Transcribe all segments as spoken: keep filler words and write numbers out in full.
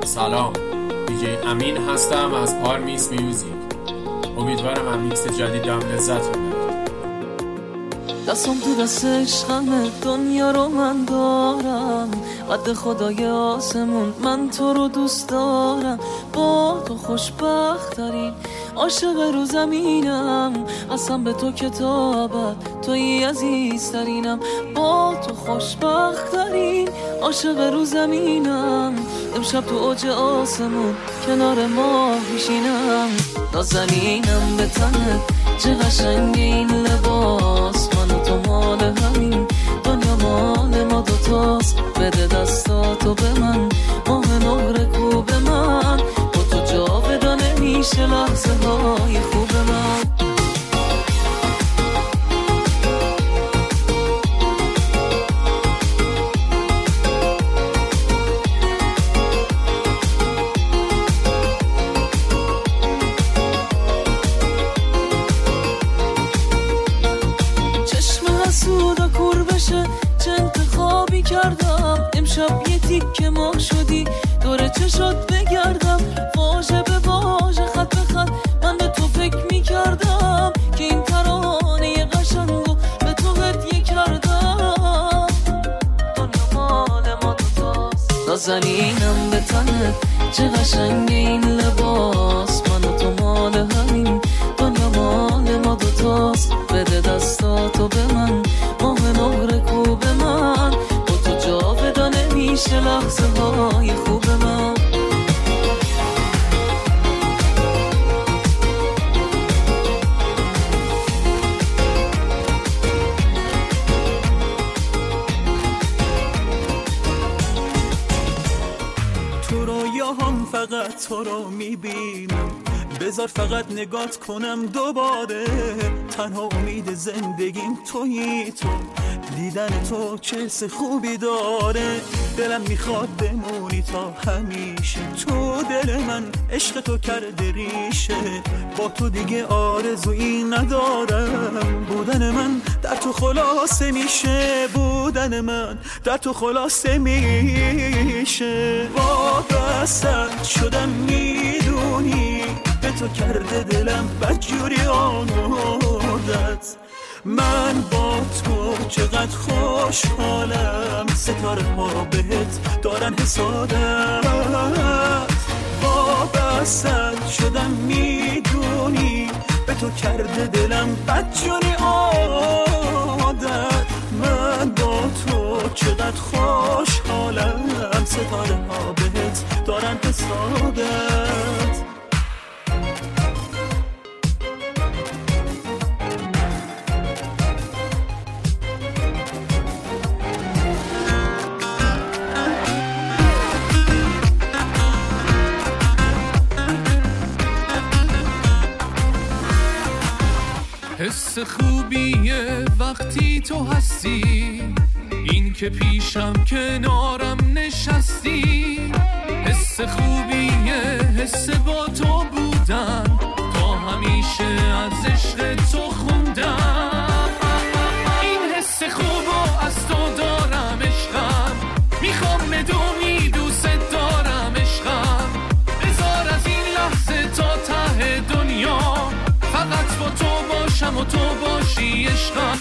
سلام، دیجی امین هستم از پارمیس میوزیک. امیدوارم از میکس جدیدم لذت ببرید. دستم تو دست عشقمه، دنیا رو من دارم، قد خدای آسمون من تو رو دوست دارم. با تو خوشبخت ترین عاشق رو زمینم، قسم به تو کتابت توی عزیز ترینم. با تو خوشبخت ترین عاشق رو زمینم، امشب تو اوج آسمون کنار ما میشینم. نازنینم به تنت چه قشنگ این لباس، من و تو مال همین دنیا مال ما دوتاست. بده دستاتو به من، ماه نقره کو به من، با تو جاودانه میشه لحظه های خوب من. سودا کور بشه چه انتخابی کردم، امشب یه تیکه ما شدی دور چشات بگردم. واژه به واژه خط به خط من به تو فکر میکردم، که این ترانه قشنگو به تو هدیه کردم. دنیا مال ما دوتاست، نازنینم به تنت چه قشنگ این لباس، من و تو مال همین دنیا مال ما دوتاست. بده دستاتو به من، ماه نقره کو به من، با تو جاودانه میشه لحظه های خوب من. تو رویاهم فقط تو رو میبینم، بذار فقط نگات کنم دوباره. تنها امید زندگیم تویی تو، دیدن تو چه حس خوبی داره. دلم میخواد بمونی تا همیشه، تو دل من عشق تو کرده ریشه. با تو دیگه آرزویی ندارم، بودن من در تو خلاصه میشه، بودن من در تو خلاصه میشه. وابستت شدم میدونی، به تو کرده دلم بدجوری آمردت. من با تو چقدر خوشحالم، ستاره ها بهت دارن حسادت. وابستت شدم میدونی، به تو کرده دلم بدجوری عادت. من با تو چقدر خوشحالم، ستاره ها بهت دارن حسادت. حس خوبیه وقتی تو هستی، این که پیشم کنارم نشستی. حس خوبیه حس با تو بودن، تا همیشه از عشق تو خوندم. این حس خوبو از تو دارم عشقم، میخوام بدونی دوست دارم عشقم. بذار از این لحظه تا ته دنیا فقط با تو باشم و تو باشی عشقم.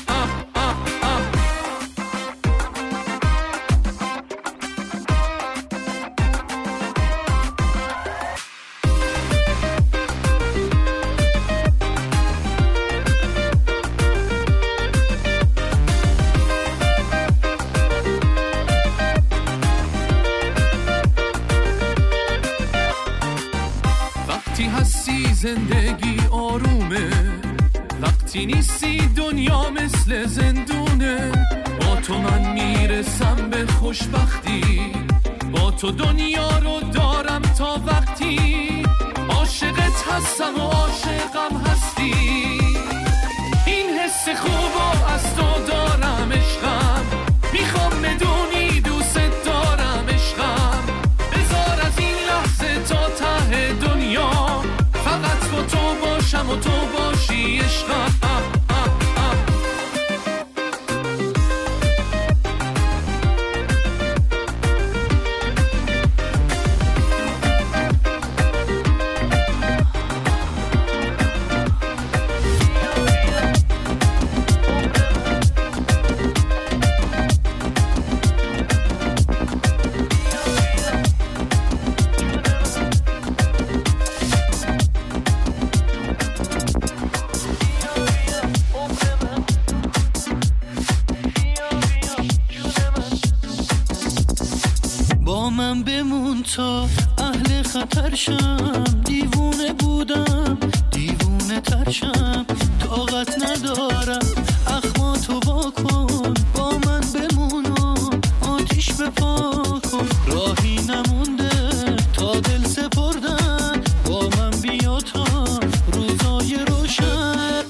وقتی هستی زندگی آرومه، وقتی نیستی دنیا مثل زندونه. با تو من میرسم به خوشبختی، با تو دنیا رو دارم تا وقتی عاشقت هستم و عاشقم هستی. این حس خوبو از تو دارم عشقم، میخوام بدونی دوست دارم عشقم. بذار از این لحظه تا ته دنیا فقط با تو باشم و تو باشی عشقم. من تا اهل خطر شم، دیوونه بودم دیوونه تر شم، طاقت ندارم اخماتو واکن، با من بمون و آتیش بپا کن، راهی نمونده تا دل سپردن، با من بیا تا روزای روشن.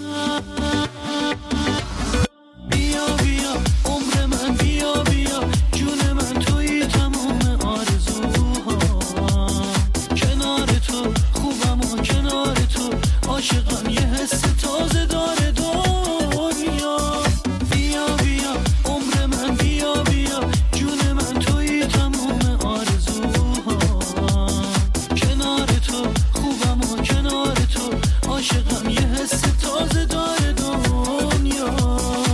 بیا بیا عمر من، بیا بیا جون من، توی تمام آرزوها، کنار تو خوبم و کنار تو عاشقم، یه حس تازه داره دنیا. بیا بیا عمر من، بیا بیا جون من، توی تمام آرزوها، کنار تو خوبم و کنار تو عاشقم، یه حس تازه داره دنیا.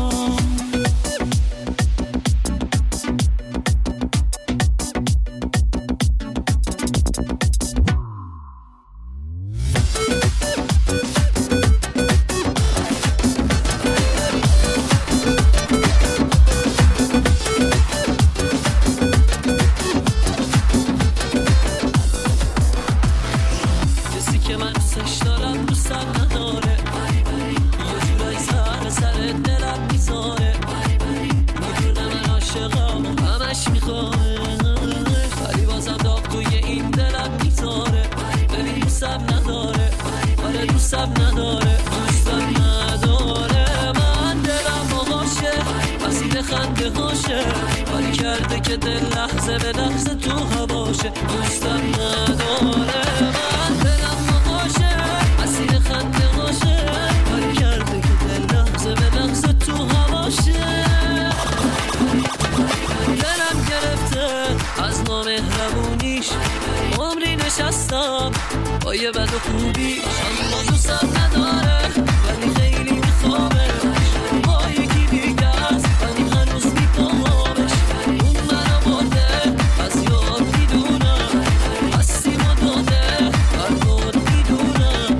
کسی که من دوستش دارم دوستم نداره، یه جورایی سر سر دلم میذاره، میدونه من عاشقم و همش میخواه، ولی بازم داغ توی این دلم میذاره. ببین دوستم نداره، آره دوستم نداره، دوستم نداره، من دلم باهاشه مسیر خنده هاشه، ولی کرده که دل لحظه به لحظه تو هواشه. دوستم نداره، من دلم باهاشه مسیر خنده هاشه، ولی کرده که دل لحظه به لحظه تو هواشه. دلم گرفته از نامهربونیش، عمری نشستم با یه بد و خوبیش، اما دوستم نداره ولی خیلی میخوامش، با یکی دیگه است ولی هنوز میپامش، اون منو برده از یاد میدونم، هستیم و داده برگاد میدونم.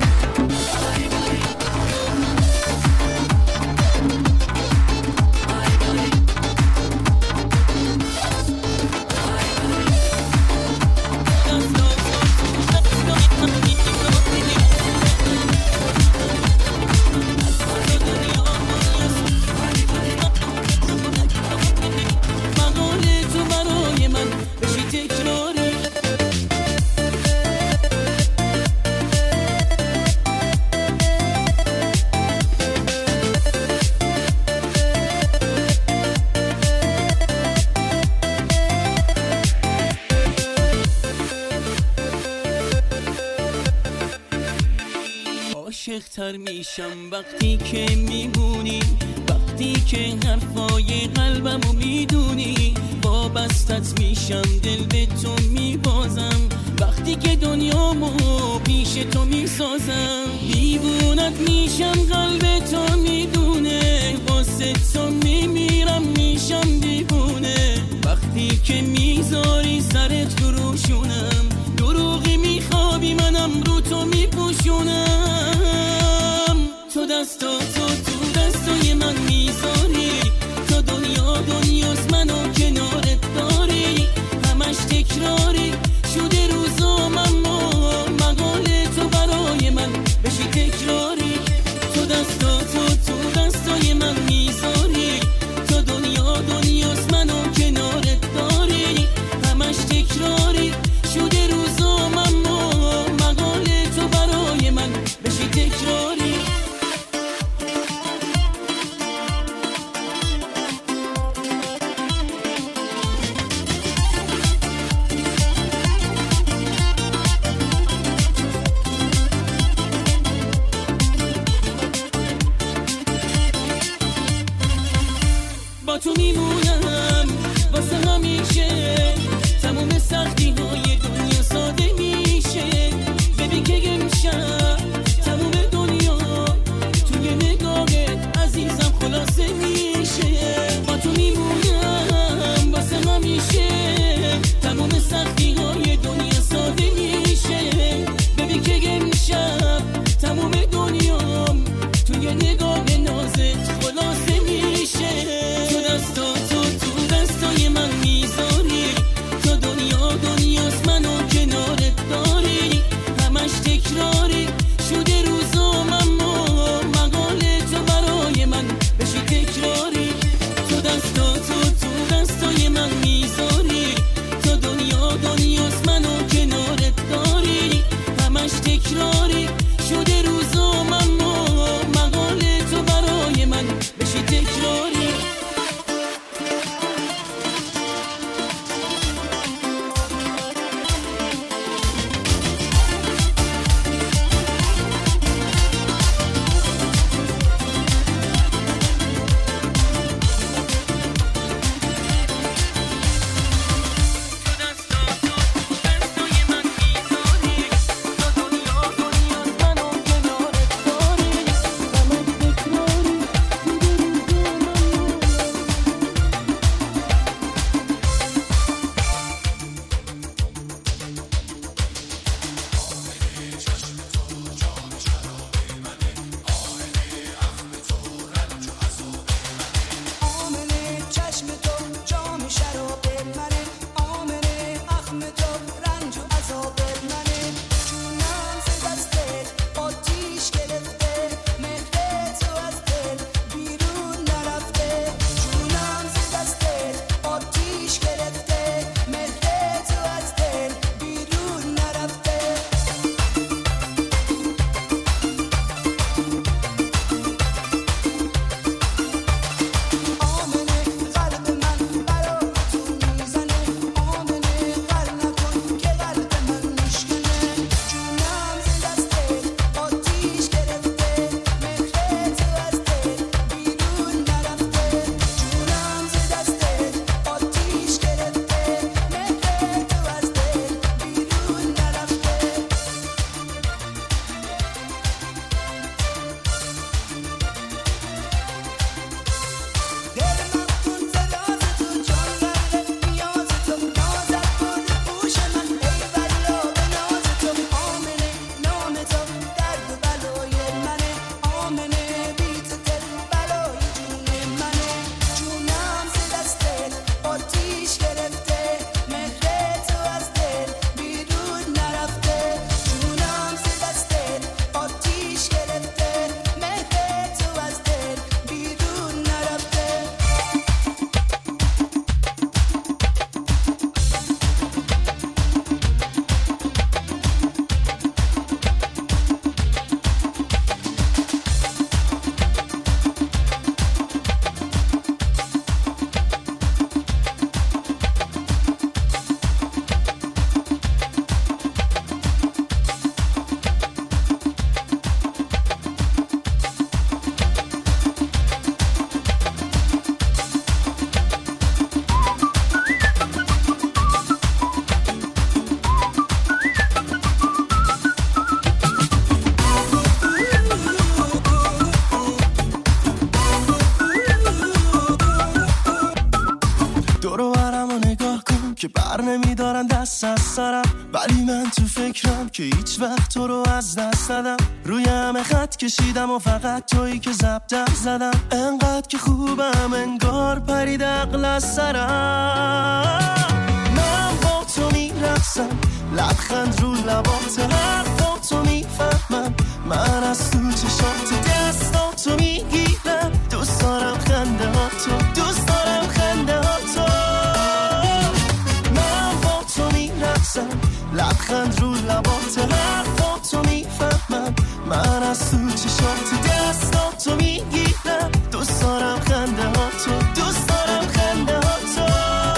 مقاله تو برای من بشی تکراری، عاشق‌تر میشم وقتی که میمونی، وقتی که حرفای قلبمو میدونی، وابستت میشم دل به تو میبازم، وقتی که دنیامو پیش تو میسازم، دیوونت میشم قلب تو میدونه، واسه تو میمیرم میشم دیوونه، وقتی که میذاری سرت رو روشونم، دروغی میخوابی منم رو تو میپوشونم، تو دستا تو تو دستای من میذاری، تو دنیا دنیاست منو کنارت داری، همش تکراری شده روزام، اما مقاله تو برای من بشی تکراری، تو دستا تو تو دستای من میذاری، تو دنیا دنیاست منو کنارت داری، همش تکراری شده روزام، اما مقاله تو برای من بشی تکراری. دست از سرم، ولی من تو فکرم که هیچ وقت تو رو از دست دادم. روی همه خط کشیدم و فقط تویی که ضبطم زدم. انقدر که خوبم انگار پرید عقل از سرم. من با تو میرقصم، لبخند رو لبات، حرفا تو میفهمم، من از تو چشات دستا تو میگیرم. دوست دارم خنده ها تو، دوست دارم خنده ها تو. من با تو میرقصم، لبخند رو لبات، حرفا تو میفهمم، من از تو چشات دستا تو میگیرم. دوست دارم خنده ها تو، دوست دارم خنده ها تو.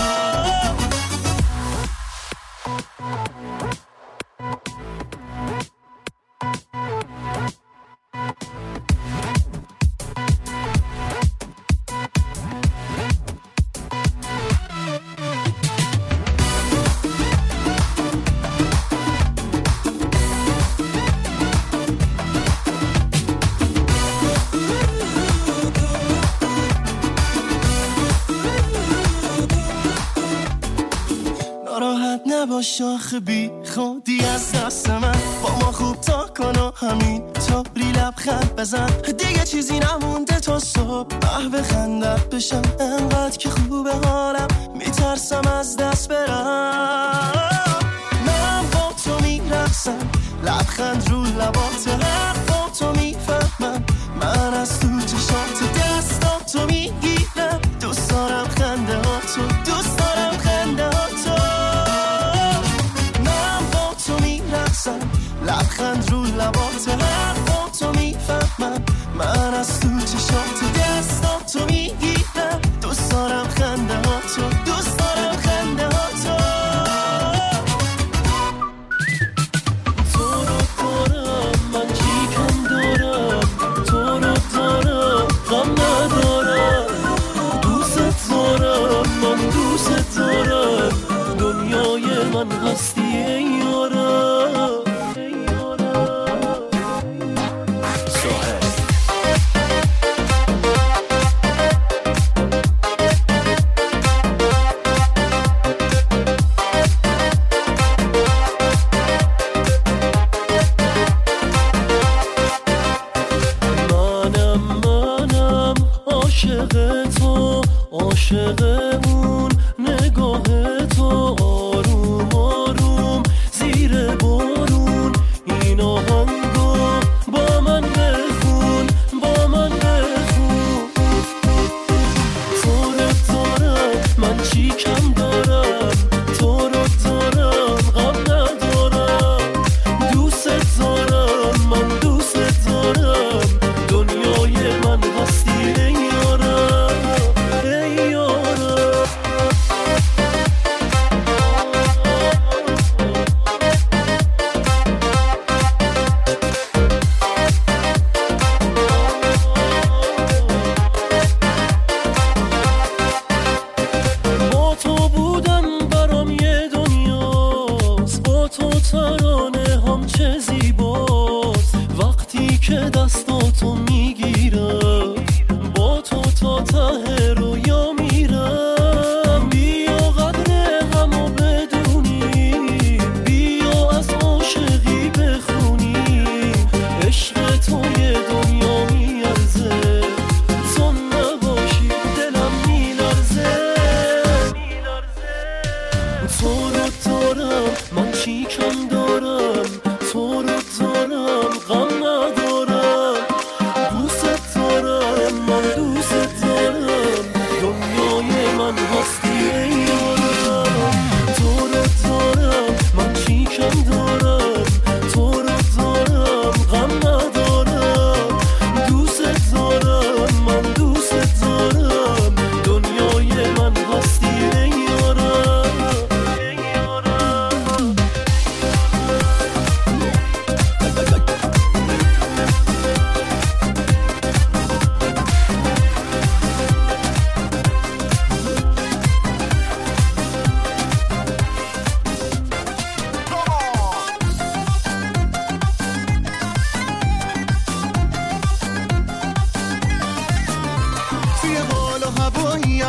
نباش آخه بی خودی از دست من، با ما خوب تا کن و همین طوری لبخند بزن. دیگه چیزی نمونده تا صبح اه بخندت بشم. انقدر که خوبه حالم میترسم از دست برم. من با تو میرقصم، لبخند رو لبات، حرفا تو میفهمم، من از تو چشات دستا تو میگیرم. دوست دارم خنده ها تو، دوست دارم خنده ها تو. لبخند رو لبات، حرفا تو میفهمم، من از تو چشات دستا تو میگیرم. دوست دارم خنده ها تو، دوست دارم خنده ها تو. تو رو دارم من چی کم دارم، تو رو دارم غم ندارم. دوست دارم من دوست دارم، دنیای من هستی ای یارم. عاشق اون نگاه تو، آروم آروم زیر بارون، این آهنگو با من بخون، با من بخون. تو رو دارم من چی کم دارم، تو رو دارم غم ندارم. دوست دارم من دوست دارم، دنیای من هستی ای یارم، ای یارم.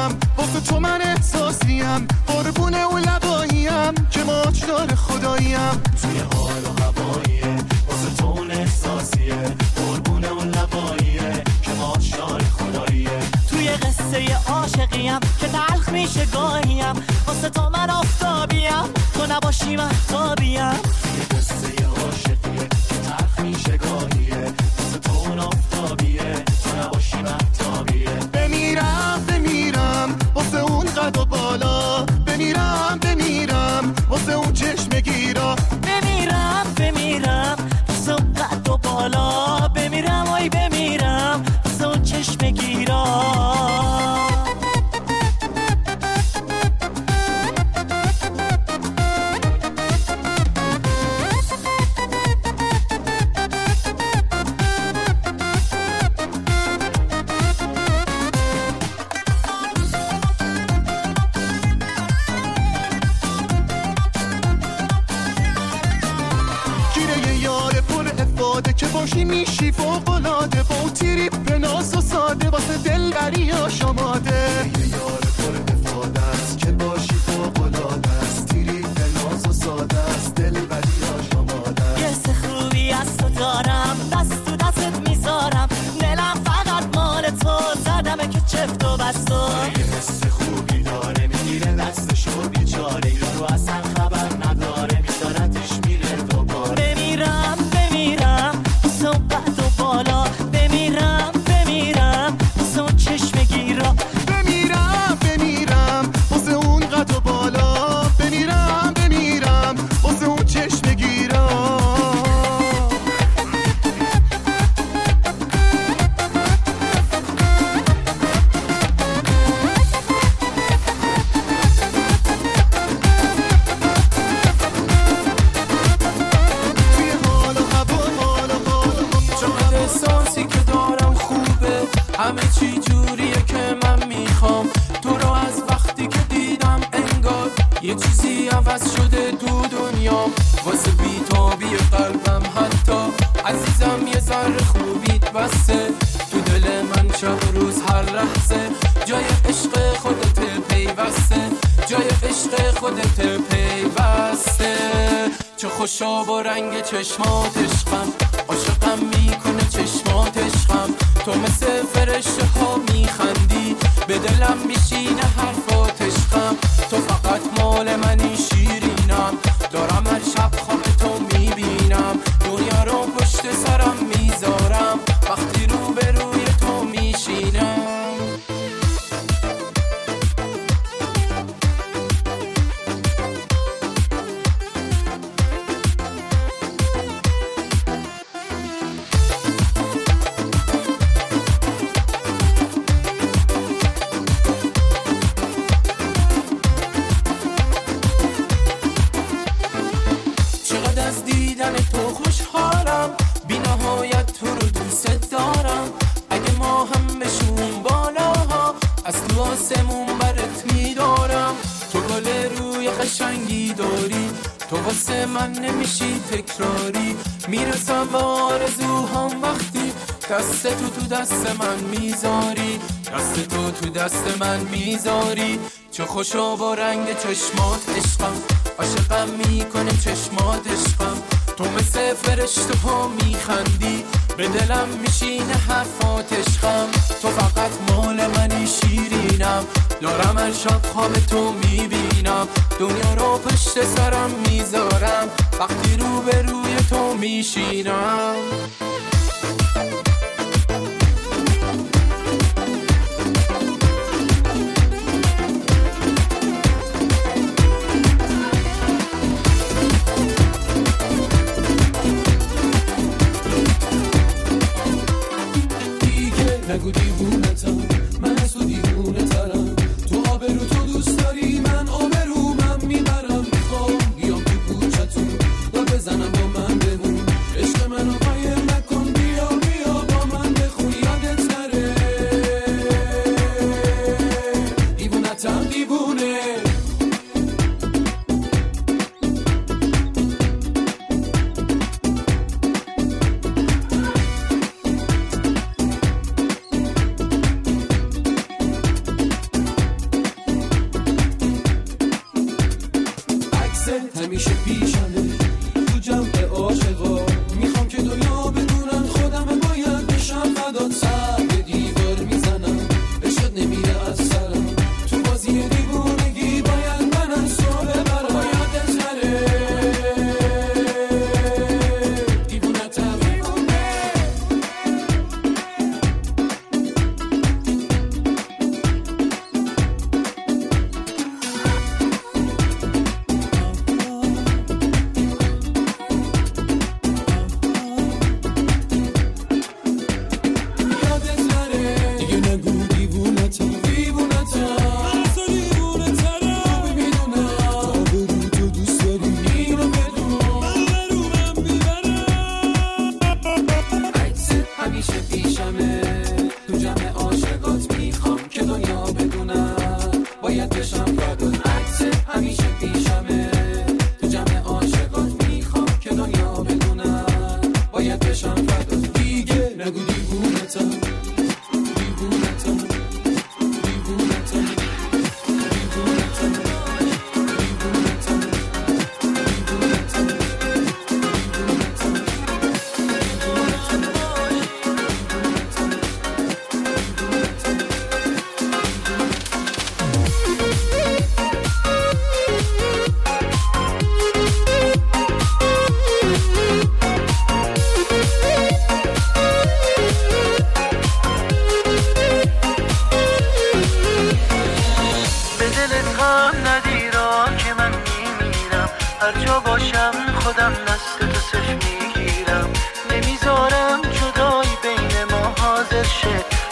بمیرم واسه تو من احساسیم قربون اون لباییم که ماچدار خداییم توی حال و هواییه واسه تو اون احساسیه قربون اون لباییه که ماچدار خداییه توی قصه عاشقیم که تلخ میشه گاهیم واسه تو من آفتابیم تو نباشی مهتابیم توی قصه عاشقیه که تلخ میشه گاهیه واسه تو اون آفتابیه تو نباشی مهتابیه بمیرم بمیرم واسه اون قد و بالا بمیرم بمیرم واسه اون چشم گیرا بمیرم بمیرم واسه اون قد و بالا بمیرم وای بمیرم واسه اون چشم گیرا که باشی میشی فوق‌العاده با اون تریپ ناز و ساده واسه دلبری آشاماده یه یار پر افاده است که باشی فوق‌العاده است تریپ ناز و ساده است دلبری آشاماده یه سه خوبی از تو دارم دست تو دستت میذارم دلم فقط مال تو زدمه که چفت و بستو یه حس خوبی داره میگیره دستشو بیچاره یارو اصلا خبر نداره میذارتش میره دوباره بمیرم بمیرم صحبت و بالا بمیرم بمیرم واسه اون چشم گیرا بمیرم بمیرم واسه اون قد و بالا بمیرم بمیرم واسه اون چشم گیرا همه چی جوریه که من میخوام تو رو از وقتی که دیدم انگار یه چیزی عوض شده تو دنیا واسه بیتابی قلبم حتی عزیزم یه ذره خوبیت بسته تو دل من شب روز هر لحظه جای عشق خودت پیوسته جای عشق خودت پیوسته چه خوشا با رنگ چشمات عشقم عاشقم میکنه چشمات عشقم تو مثل فرشته ها میخندی به دلم میشینه حرفات عشقم تو فقط مال منی شیرینم دارم هر شب خواب تو میبینم دنیا رو پشت سرم میذارم وقتی رو به روی تو میشینم تو خوشحالم بی نهایت تو رو دوست دارم اگه ما هم بشون بالاها از تو آسمون برات میدارم تو گل روی قشنگی داری تو واسه من نمیشی تکراری میرسم به آرزوهام وقتی دست تو تو دست من میذاری دست تو تو دست من میذاری چه خوشا با رنگ چشمات عشقم عاشقم میکنه چشمات عشقم تو مثل فرشته ها میخندی به دلم میشینه حرفات عشقم تو فقط مال منی شیرینم دارم هر شب خواب تو میبینم دنیا رو پشت سرم میذارم وقتی رو به روی تو میشینم نگو دیوونتم من از تو دیوونه ترم تو آبرو تو دوست داری من آبرومم میبرم میخوام بیام تو کوچتون و بزنم با من بمون عشق منو قایم نکن بیا بیا با من بخون یادت نره دیوونتم دیوونه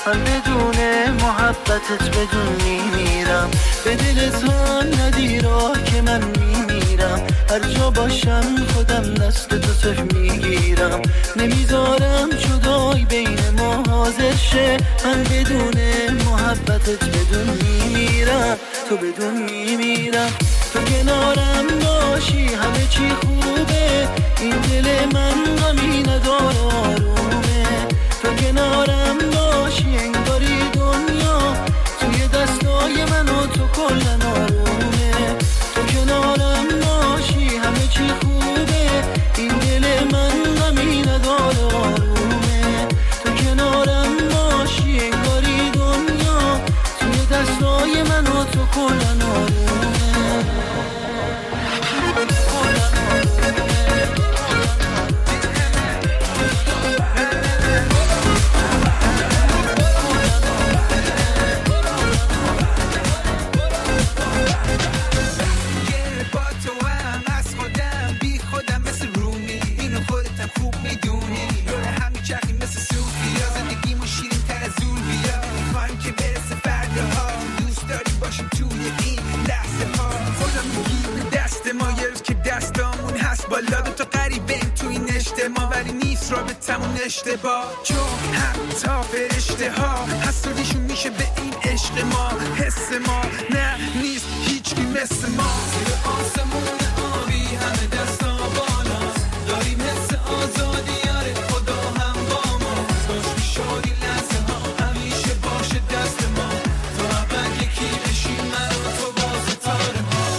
من بدون محبتت بدون میمیرم. به دلت ندی راه که من میمیرم. هر جا باشم خودم دست تو صرف میگیرم. نمیذارم جدای بین ما حاضر شه. من بدون محبتت بدون میمیرم. تو بدون میمیرم. تو کنارم باشی همه چی خوبه. این دل من غمی نداره آرومه. تو کنارم باشی انگاری دنیا توی دستای من و تو کلن آرومه. تو کنارم باشی همه چی خوبه. این دل من غمی نداره آرومه. تو کنارم باشی انگاری دنیا توی دستای من و تو کلن آرومه. رابطمون اشتباه چون حتی فرشته ها حسودیشون میشه به این عشق ما. حس ما نه نیست هیچی مثل ما. زیر آسمون آبی همه دستا بالاست. داریم حس آزادی یاره خدا هم با ما. باش میشادی لحظه ها همیشه باشه دست ما. تو اول یکی بشی من و تو با ستاره ها.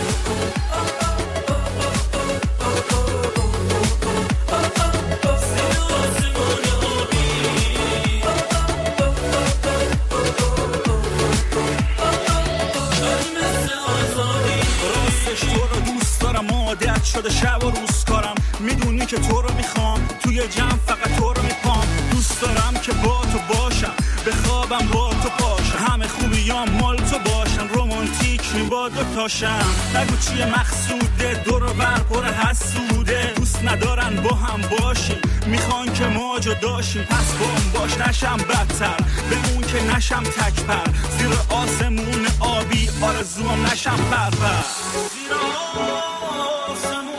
عادت شده شب و روز کارم. میدونی که تو رو میخوام توی جمع فقط تو رو میپام. دوست دارم که با تو باشم به خوابم با تو پاشم. همه خوبیام مال تو باشن رومانتیک می با دو تاشم. نگو چیه مقصوده دور و بر پر حسوده. دوست ندارن با هم باشیم میخوان که ما جداشیم. پس با هم باش نشم بدتر بمون که نشم تکپر. زیر آسمون آبی آرزوام نشم پرپر. زیر آسمون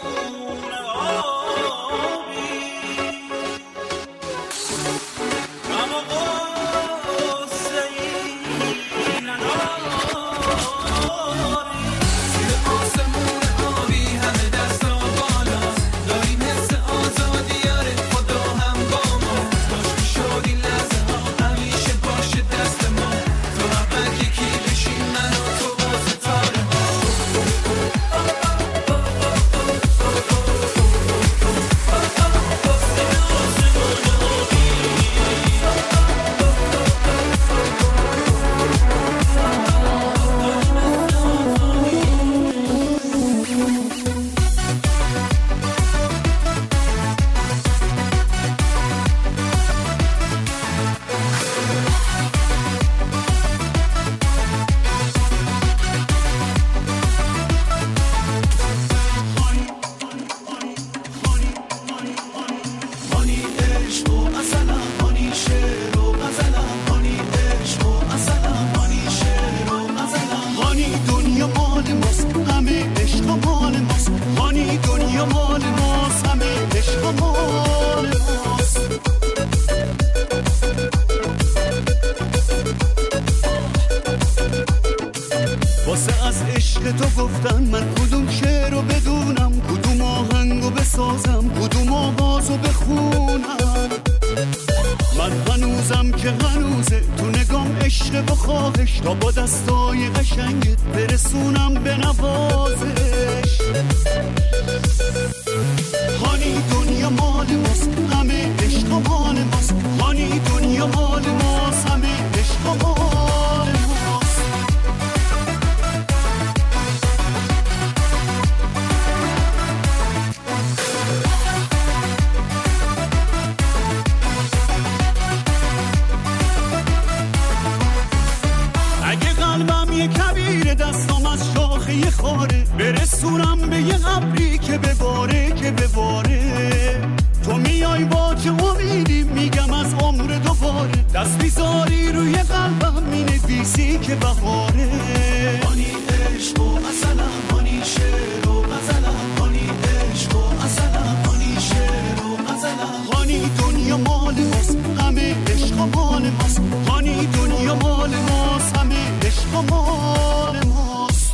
برسونم به یه ابری که بباره که بباره. تو میای با چه امیدی میگم از عمر دوباره. دست بیزاری روی قلبم مینویسی که بهاره. هانی عشق و عسلم، هانی شعر و غزلم، هانی عشق و عسلم، هانی شعر و غزلم. هانی دنیا مال ماست، همه عشق مال ماست. هانی دنیا مال ماست، همه عشق مال ماست.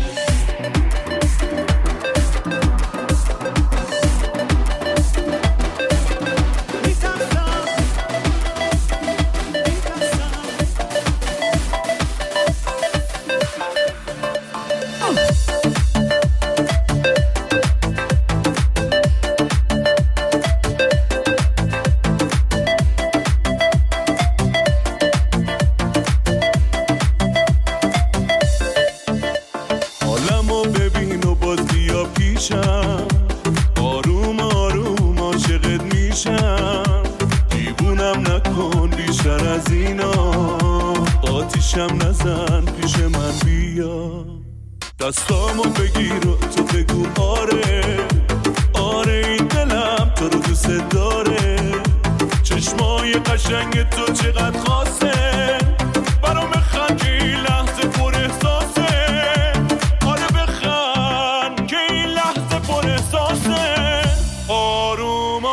آروم آروم عاشقت میشم، دیوونم نکن بیشتر از اینا، آتیشم نزن پیش من بیا. دستامو بگیر و تو بگو آره آره این دلم تو رو دوست داره. چشمای قشنگ تو چقدر خاصه، برام بخند که این لحظه پر احساسه. آره بخند که این لحظه پر احساسه. آروم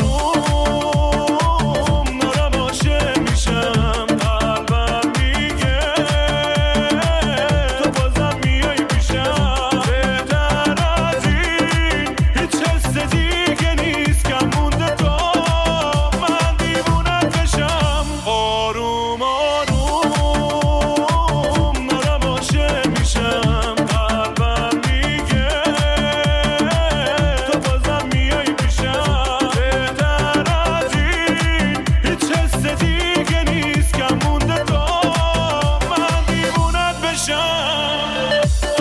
آروم دارم عاشق میشم، قلبم میگه تو بازم میای پیشم. بهتر از این هیچ حس دیگه نیست کم مونده تا من دیوونت بشم. آروم آروم دارم عاشق میشم، قلبم میگه تو بازم میای پیشم. بهتر از این هیچ حس دیگه نیست کم مونده تا من دیوونت بشم.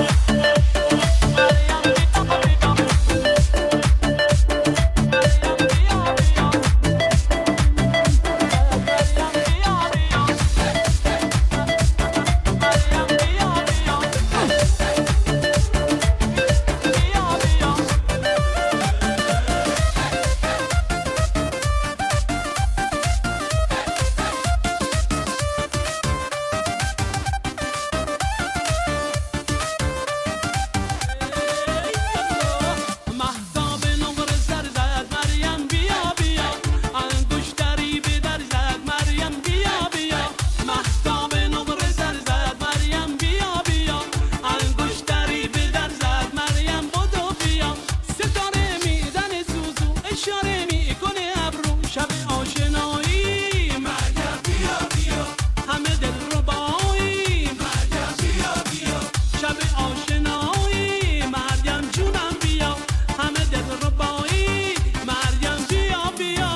مهتاب نقره سر زد مریم بیا بیا، انگشتری به در زد مریم بیا بیا. مهتاب نقره سر زد مریم بیا بیا، انگشتری به در زد مریم بدو بیا. ستاره میزنه سوسو اشاره میکنه ابرو، شب آشنایی مریم بیا بیا، همه دل ربایی مریم بیا بیا. شب آشنایی مریم جونم بیا، همه دل ربایی مریم بیا بیا.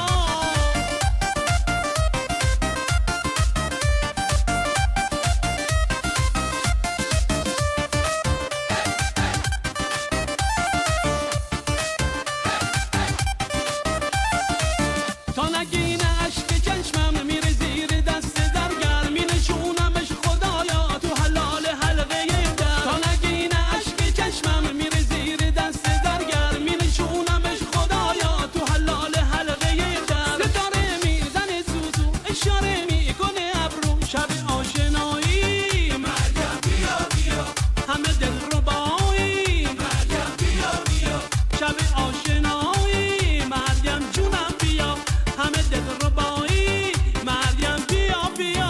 تا نگینه اشک چشمم میره زیر دست درگر، می نشونمش خدایا تو حلال حلقه در. تا نگینه اشک چشمم میره زیر دست درگر، می نشونمش خدایا تو حلال حلقه در. ستاره میزنه سوسو اشاره میکنه ابرو، شب آشنایی مریم بیا بیا، همه دل ربایی مریم بیا بیا. شب آشنایی مریم جونم بیا، همه دل ربایی مریم بیا بیا.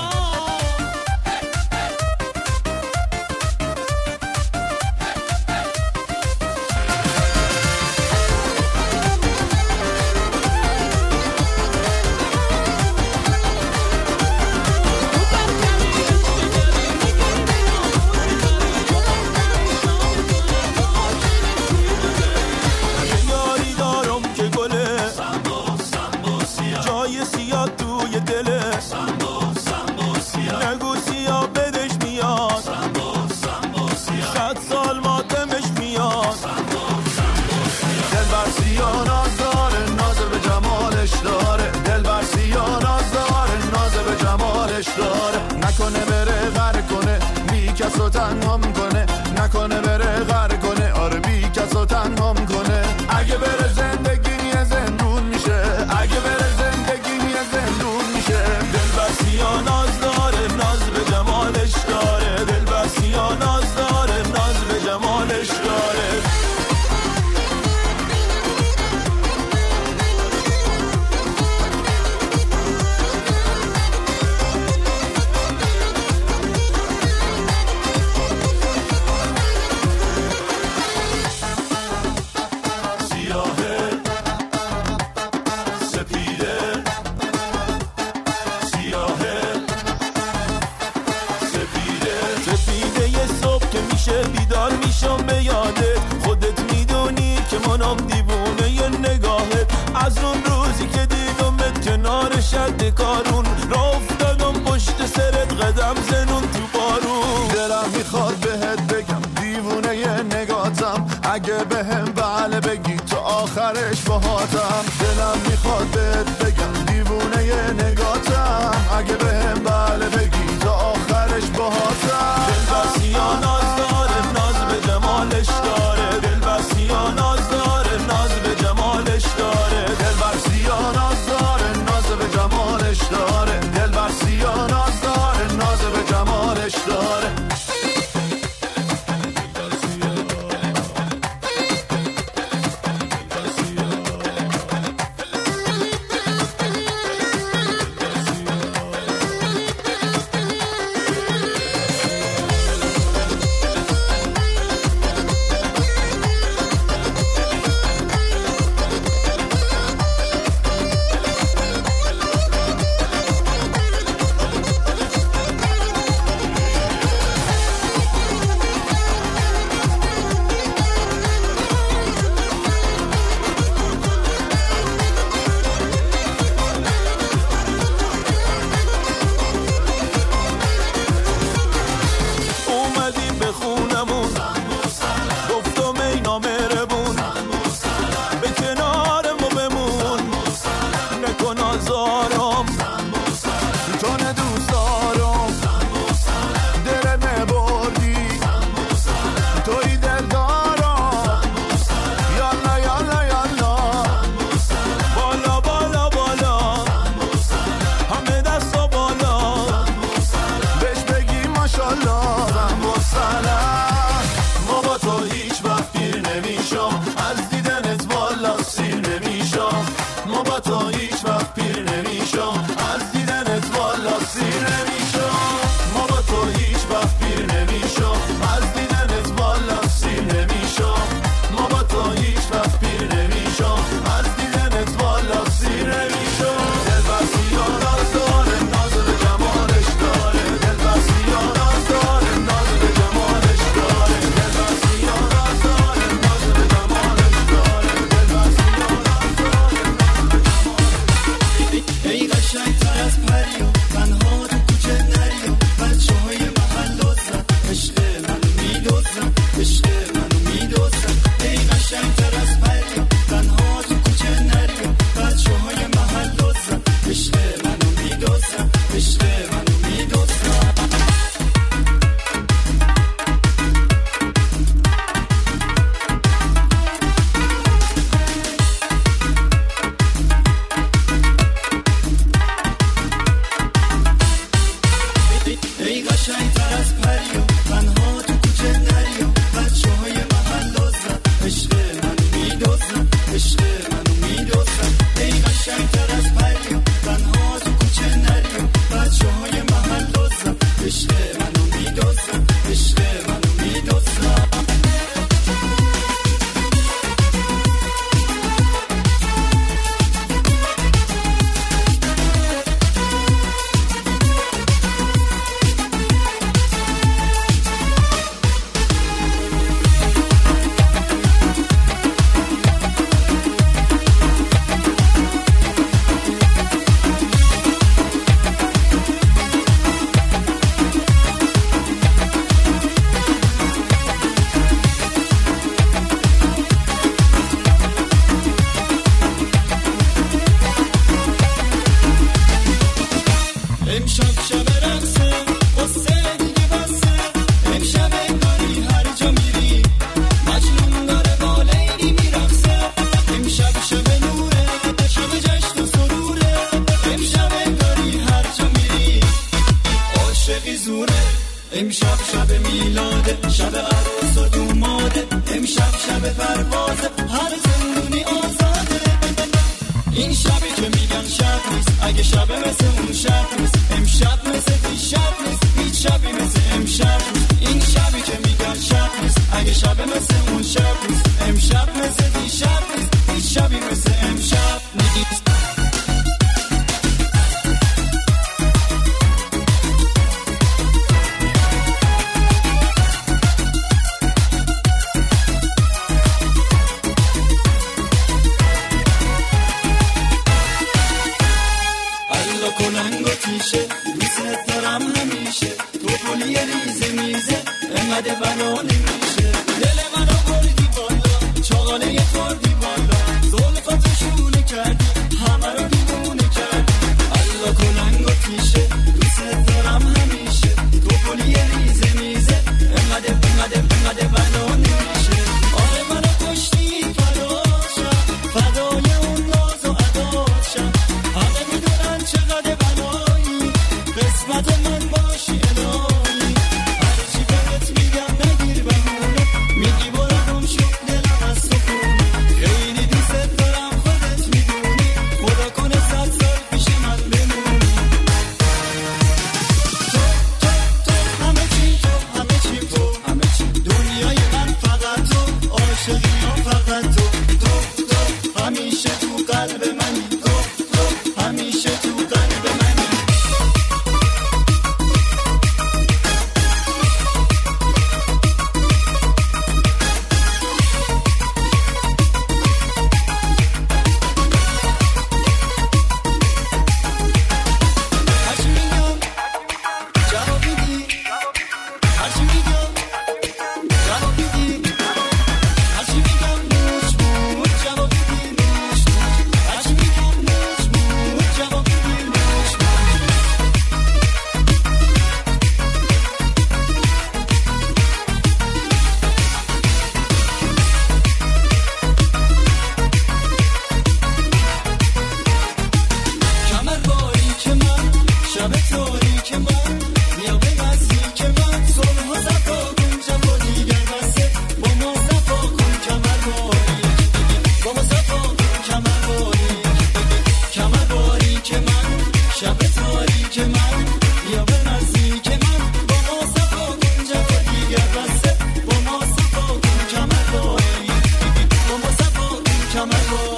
یاری دارم که گله جای سیاه توی دله، نگو سیاه بدش میاد، صد سال ماتمش میاد. دل بر سیاه ناز داره، ناز به جمالش داره. دل بر سیاه ناز داره، ناز به جمالش داره. نکنه بره غر کنه، بی کس رو تنها میکنه. نکنه بره غر کنه، آره بی کس رو تنها میکنه. اگه بره زندگی یه زندون میشه، اگه بره زندگی یه زندون میشه. دل بر سیاه از اون روزی که دیدمت کنار شد کارون را افتادم پشت سرت قدم زنون تو بارون. دلم میخواد بهت بگم دیوونه ی نگاتم، اگه بهم بله بگی تو آخرش باهاتم. دلم میخواد بهت بگم دیوونه ی نگاتم، اگه بهم بله بگی تو آخرش باهاتم. دلبستی یا ناز داره ناز به جمالش داره، دلبستی یا ناز داره ناز به جمالش داره، دلبستی یا ناز داره ناز به جمالش داره، دلبستی یا ناز داره ناز به جمالش داره. دوست دارم همیشه تو گلی ریزه میزه انقدر بلا نمیشه دل منو بردی بالا چاقاله خوردی بالا زلفاتو شونه کردی همه رو دیوونه کردی الله کلنگ و تیشه دوست دارم همیشه تو گلی ریزه میزه انقدر انقدر انقدر بلا نمیشه آره منو کشتی فداشم فدای اون ناز و عداشم همه میدونن چقدر بلایی قسمت من باشی الهی هرچی بهت میگم نگیر بمونه میگی برو گم شد دلم از تو خونه خیلی دوست دارم خودت میدونی خدا کنه صد سال پیش من بمونی تو تو تو همه چی تو همه چی تو همه چی دنیای من فقط تو عاشقی ها فقط تو تو تو همیشه تو قلب منی تو تو همیشه تو قلب منی هرچی میگم جواب میدی هرچی میگم جواب میدی هرچی میگم موش موش جواب میدی موش موش هرچی میگم موش موش جواب میدی موش موش کمر باری که من شب تاری که من بیا به نزدیک من صلح و صفا کن جفا دیگر بسه با ما صفا کن کمر باری با ما صفا کن کمر باری کمر باری که من شب تاری که من بیا به نزدیک من با ما صفا کن جفا دیگر بسه با ما صفا کن کمر باری با ما صفا کن کمر باری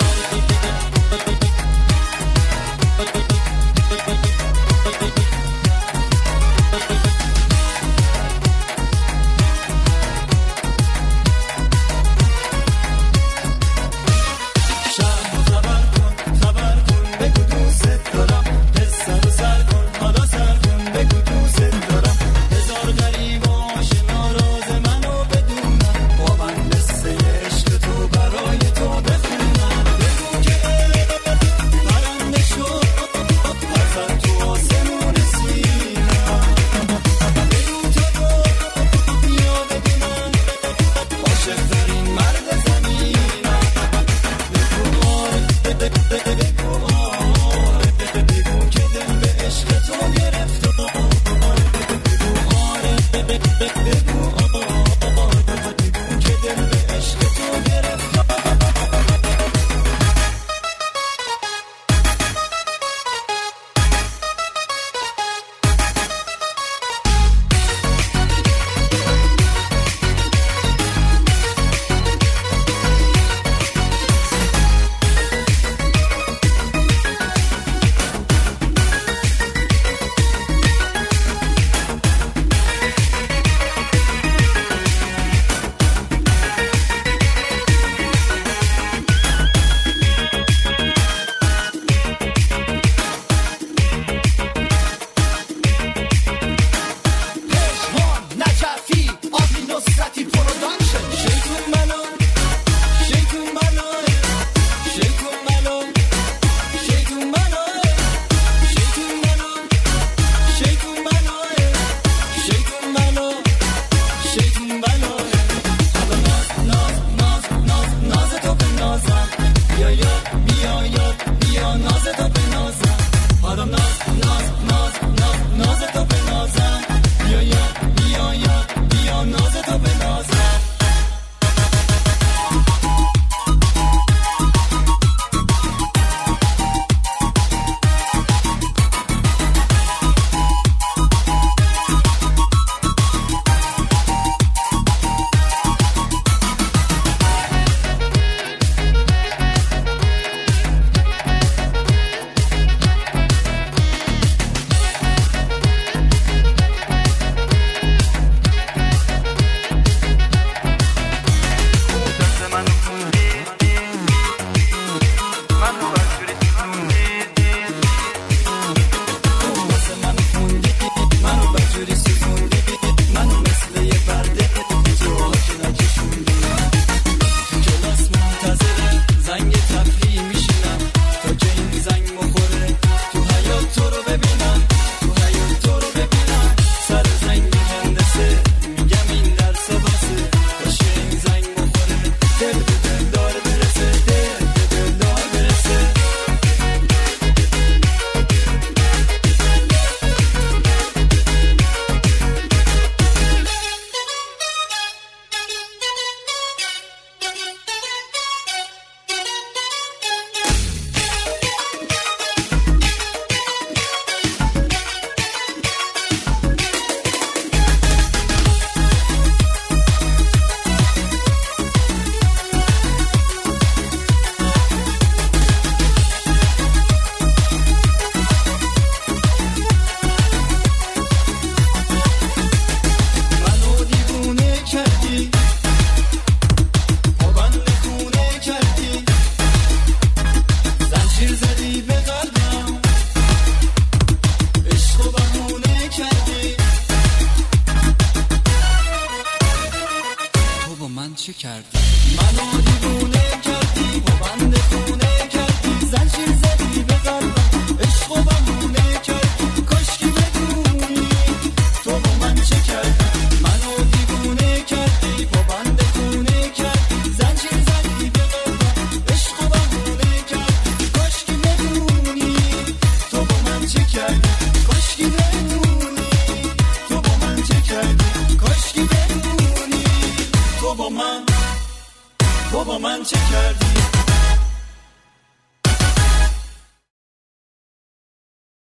چه کردی؟ منو دیوونه کردی با بند خونه کردی زنجیر زدی به قلبم عشق و بمونه کردی کاش که بدونی تو با من چه کردی منو دیوونه کردی با بند خونه کردی زنجیر زدی به قلبم عشق و بمونه کردی کاش که بدونی تو با من چه کردی کاش که بدونی تو با من چه کردی کاش که بدونی تو با من تو با من چه کردی